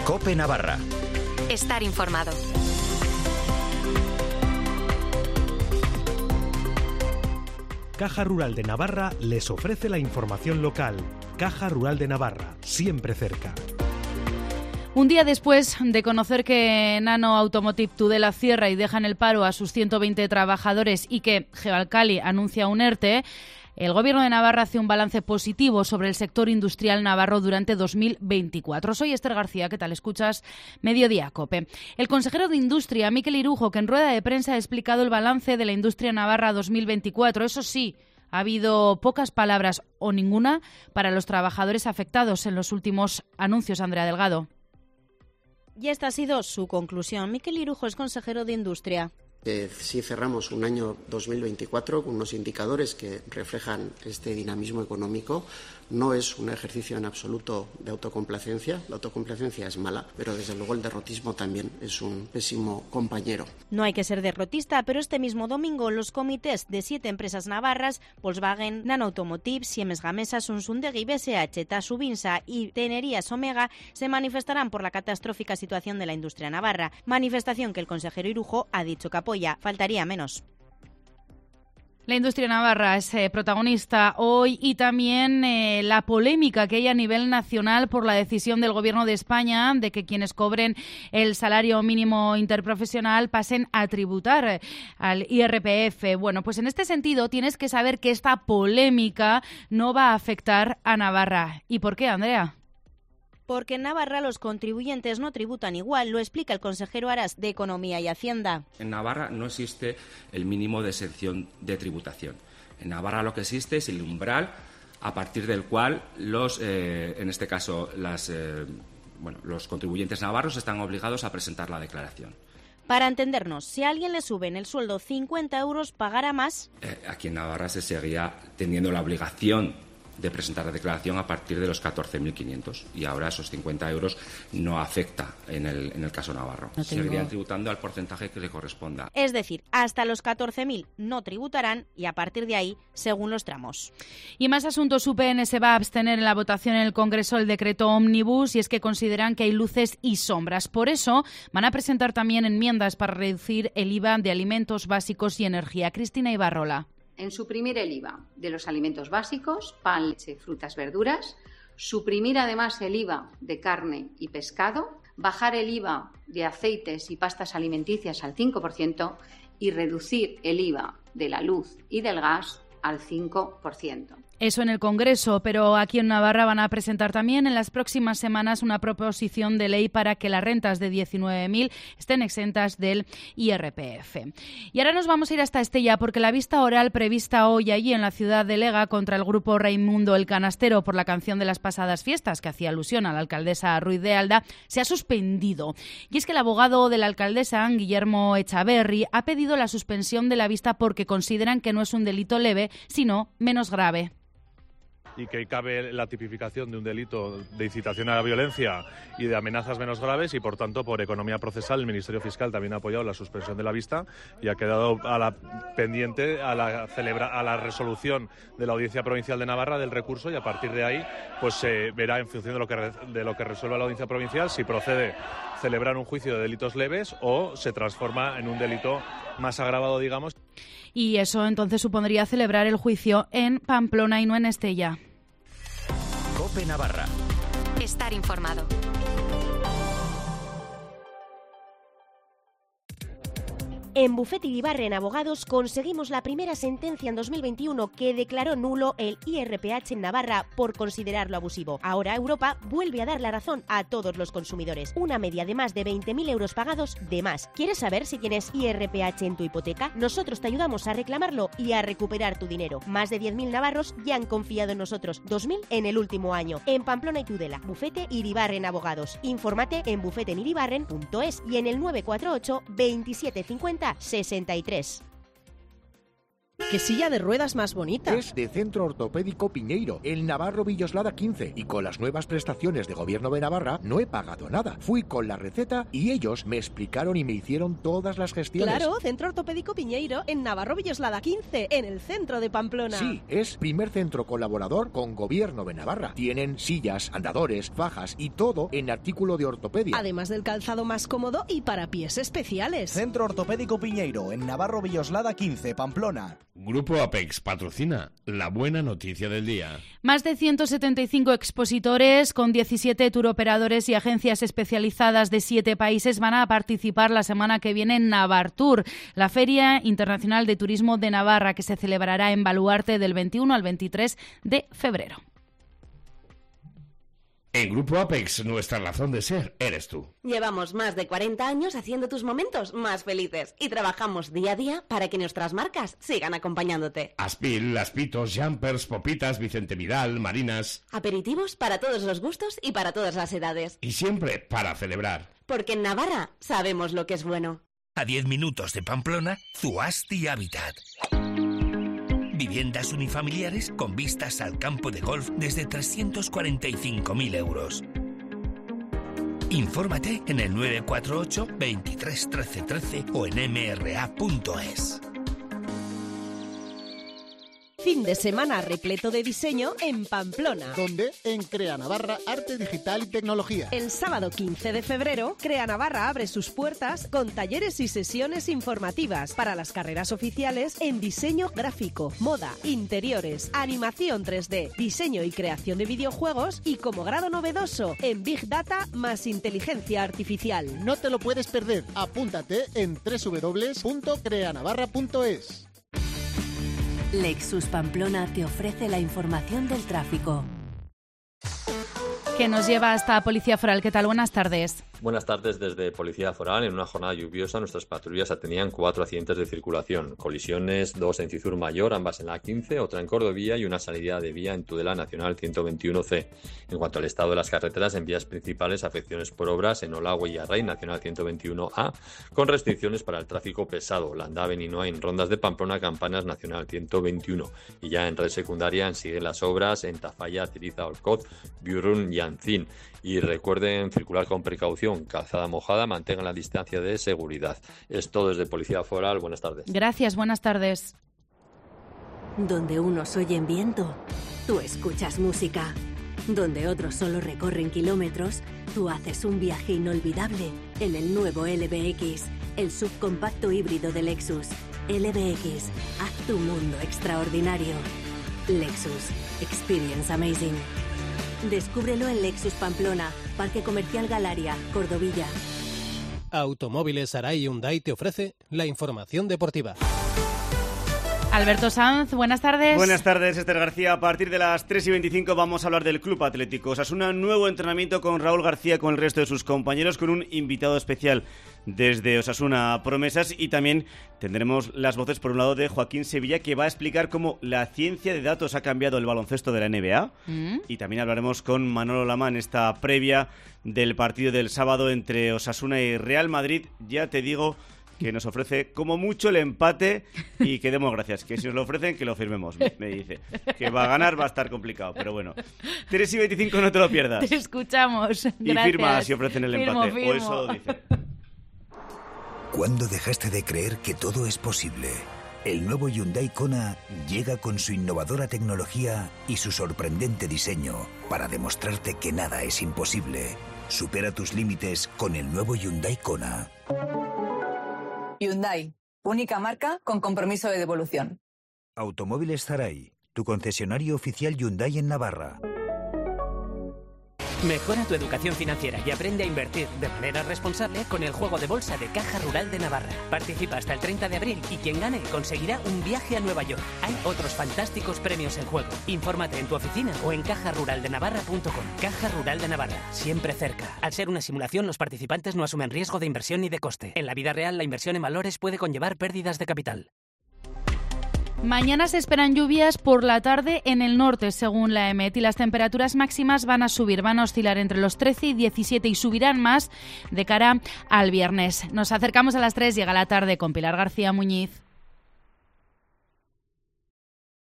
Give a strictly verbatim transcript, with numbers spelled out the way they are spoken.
COPE Navarra. Estar informado. Caja Rural de Navarra les ofrece la información local. Caja Rural de Navarra, siempre cerca. Un día después de conocer que Nano Automotive Tudela cierra y deja en el paro a sus ciento veinte trabajadores y que Geoalcali anuncia un ERTE, el Gobierno de Navarra hace un balance positivo sobre el sector industrial navarro durante dos mil veinticuatro. Soy Esther García, ¿qué tal? Escuchas Mediodía COPE. El consejero de Industria, Mikel Irujo, que en rueda de prensa ha explicado el balance de la industria navarra dos mil veinticuatro. Eso sí, ha habido pocas palabras o ninguna para los trabajadores afectados en los últimos anuncios. Andrea Delgado. Y esta ha sido su conclusión. Mikel Irujo es consejero de Industria. Eh, sí cerramos un año dos mil veinticuatro con unos indicadores que reflejan este dinamismo económico. No es un ejercicio en absoluto de autocomplacencia. La autocomplacencia es mala, pero desde luego el derrotismo también es un pésimo compañero. No hay que ser derrotista, pero este mismo domingo los comités de siete empresas navarras, Volkswagen, Nano Automotive, Siemens Gamesa, Sonsundegi, B S H, Tasubinsa y Tenerías Omega, se manifestarán por la catastrófica situación de la industria navarra. Manifestación que el consejero Irujo ha dicho que apoya. Faltaría menos. La industria navarra es eh, protagonista hoy y también eh, la polémica que hay a nivel nacional por la decisión del Gobierno de España de que quienes cobren el salario mínimo interprofesional pasen a tributar eh, al I R P F. Bueno, pues en este sentido tienes que saber que esta polémica no va a afectar a Navarra. ¿Y por qué, Andrea? Porque en Navarra los contribuyentes no tributan igual, lo explica el consejero Aras de Economía y Hacienda. En Navarra no existe el mínimo de exención de tributación. En Navarra lo que existe es el umbral a partir del cual los, eh, en este caso, las, eh, bueno, los contribuyentes navarros están obligados a presentar la declaración. Para entendernos, si a alguien le suben el sueldo cincuenta euros, ¿pagará más? Eh, aquí en Navarra se seguía teniendo la obligación de presentar la declaración a partir de los catorce mil quinientos y ahora esos cincuenta euros no afecta en el, en el caso navarro. No tengo... Seguirían tributando al porcentaje que le corresponda. Es decir, hasta los catorce mil no tributarán y a partir de ahí, según los tramos. Y más asuntos. U P N se va a abstener en la votación en el Congreso el decreto Ómnibus y es que consideran que hay luces y sombras. Por eso van a presentar también enmiendas para reducir el I V A de alimentos básicos y energía. Cristina Ibarrola. En suprimir el I V A de los alimentos básicos, pan, leche, frutas, verduras, suprimir además el I V A de carne y pescado, bajar el I V A de aceites y pastas alimenticias al cinco por ciento y reducir el I V A de la luz y del gas al cinco por ciento. Eso en el Congreso, pero aquí en Navarra van a presentar también en las próximas semanas una proposición de ley para que las rentas de diecinueve mil estén exentas del I R P F. Y ahora nos vamos a ir hasta Estella porque la vista oral prevista hoy allí en la ciudad de Lega contra el grupo Raimundo el Canastero por la canción de las pasadas fiestas que hacía alusión a la alcaldesa Ruiz de Alda se ha suspendido. Y es que el abogado de la alcaldesa, Guillermo Echaverri, ha pedido la suspensión de la vista porque consideran que no es un delito leve, sino menos grave. Y que cabe la tipificación de un delito de incitación a la violencia y de amenazas menos graves y, por tanto, por economía procesal, el Ministerio Fiscal también ha apoyado la suspensión de la vista y ha quedado a la pendiente a la, celebra, a la resolución de la Audiencia Provincial de Navarra del recurso y a partir de ahí pues se verá en función de lo que, de lo que resuelva la Audiencia Provincial si procede celebrar un juicio de delitos leves o se transforma en un delito más agravado, digamos. Y eso entonces supondría celebrar el juicio en Pamplona y no en Estella. COPE Navarra. Estar informado. En Bufete Iribarren Abogados conseguimos la primera sentencia en dos mil veintiuno que declaró nulo el I R P H en Navarra por considerarlo abusivo. Ahora Europa vuelve a dar la razón a todos los consumidores. Una media de más de veinte mil euros pagados de más. ¿Quieres saber si tienes I R P H en tu hipoteca? Nosotros te ayudamos a reclamarlo y a recuperar tu dinero. Más de diez mil navarros ya han confiado en nosotros. dos mil en el último año. En Pamplona y Tudela. Bufete Iribarren Abogados. Infórmate en bufete en iribarren punto es y en el nueve cuatro ocho veintisiete cincuenta sesenta y tres. ¡Qué silla de ruedas más bonita! Es de Centro Ortopédico Piñeiro, en Navarro Villoslada quince. Y con las nuevas prestaciones de Gobierno de Navarra no he pagado nada. Fui con la receta y ellos me explicaron y me hicieron todas las gestiones. Claro, Centro Ortopédico Piñeiro, en Navarro Villoslada quince, en el centro de Pamplona. Sí, es primer centro colaborador con Gobierno de Navarra. Tienen sillas, andadores, fajas y todo en artículo de ortopedia. Además del calzado más cómodo y para pies especiales. Centro Ortopédico Piñeiro, en Navarro Villoslada quince, Pamplona. Grupo Apex patrocina la buena noticia del día. Más de ciento setenta y cinco expositores con diecisiete turoperadores y agencias especializadas de siete países van a participar la semana que viene en Navartur, la Feria Internacional de Turismo de Navarra, que se celebrará en Baluarte del veintiuno al veintitrés de febrero. En Grupo Apex, nuestra razón de ser eres tú. Llevamos más de cuarenta años haciendo tus momentos más felices y trabajamos día a día para que nuestras marcas sigan acompañándote. Aspil, Aspitos, Jumpers, Popitas, Vicente Vidal, Marinas. Aperitivos para todos los gustos y para todas las edades. Y siempre para celebrar. Porque en Navarra sabemos lo que es bueno. A diez minutos de Pamplona, Zuasti Habitat. Viviendas unifamiliares con vistas al campo de golf desde trescientos cuarenta y cinco mil euros. Infórmate en el nueve cuatro ocho, veintitrés, trece, trece o en m r a punto es. Fin de semana repleto de diseño en Pamplona. ¿Dónde? En Crea Navarra, Arte Digital y Tecnología. El sábado quince de febrero, Crea Navarra abre sus puertas con talleres y sesiones informativas para las carreras oficiales en diseño gráfico, moda, interiores, animación tres D, diseño y creación de videojuegos y como grado novedoso en Big Data más inteligencia artificial. No te lo puedes perder. Apúntate en doble u doble u doble u punto crea navarra punto es. Lexus Pamplona te ofrece la información del tráfico. Que nos lleva hasta Policía Foral. ¿Qué tal? Buenas tardes. Buenas tardes desde Policía Foral. En una jornada lluviosa nuestras patrullas atendían cuatro accidentes de circulación. Colisiones, dos en Cizur Mayor, ambas en la A quince, otra en Cordovía y una salida de vía en Tudela Nacional ciento veintiuno ce. En cuanto al estado de las carreteras, en vías principales, afecciones por obras en Olagüe y Array, Nacional ciento veintiuno a, con restricciones para el tráfico pesado. Landave, Ninoa, en Rondas de Pamplona, Campanas, Nacional ciento veintiuno. Y ya en red secundaria siguen las obras en Tafalla, Tiriza, Olcot, Biurrun y Ancín. Y recuerden circular con precaución, calzada mojada, mantengan la distancia de seguridad. Es todo desde Policía Foral. Buenas tardes. Gracias, buenas tardes. Donde unos oyen viento, tú escuchas música. Donde otros solo recorren kilómetros, tú haces un viaje inolvidable en el nuevo L B X, el subcompacto híbrido de Lexus. L B X, haz tu mundo extraordinario. Lexus, experience amazing. Descúbrelo en Lexus Pamplona, Parque Comercial Galaria, Cordovilla. Automóviles Arai Hyundai te ofrece la información deportiva. Alberto Sanz, buenas tardes. Buenas tardes, Esther García. A partir de las tres y veinticinco vamos a hablar del Club Atlético Osasuna. Nuevo entrenamiento con Raúl García, con el resto de sus compañeros, con un invitado especial desde Osasuna Promesas, y también tendremos las voces por un lado de Joaquín Sevilla, que va a explicar cómo la ciencia de datos ha cambiado el baloncesto de la N B A. Mm. Y también hablaremos con Manolo Lama en esta previa del partido del sábado entre Osasuna y Real Madrid. Ya te digo que nos ofrece como mucho el empate y que demos gracias, que si nos lo ofrecen que lo firmemos, me dice. Que va a ganar, va a estar complicado, pero bueno. tres y veinticinco, no te lo pierdas. Te escuchamos, y gracias. Firma si ofrecen el firmo, empate, firmo. o eso dice. ¿Cuándo dejaste de creer que todo es posible? El nuevo Hyundai Kona llega con su innovadora tecnología y su sorprendente diseño para demostrarte que nada es imposible. Supera tus límites con el nuevo Hyundai Kona. Hyundai, única marca con compromiso de devolución. Automóviles Zaray, tu concesionario oficial Hyundai en Navarra. Mejora tu educación financiera y aprende a invertir de manera responsable con el juego de bolsa de Caja Rural de Navarra. Participa hasta el treinta de abril y quien gane conseguirá un viaje a Nueva York. Hay otros fantásticos premios en juego. Infórmate en tu oficina o en caja rural de navarra punto com. Caja Rural de Navarra, siempre cerca. Al ser una simulación, los participantes no asumen riesgo de inversión ni de coste. En la vida real, la inversión en valores puede conllevar pérdidas de capital. Mañana se esperan lluvias por la tarde en el norte, según la E M E T, y las temperaturas máximas van a subir, van a oscilar entre los trece y diecisiete y subirán más de cara al viernes. Nos acercamos a las tres, llega la tarde con Pilar García Muñiz.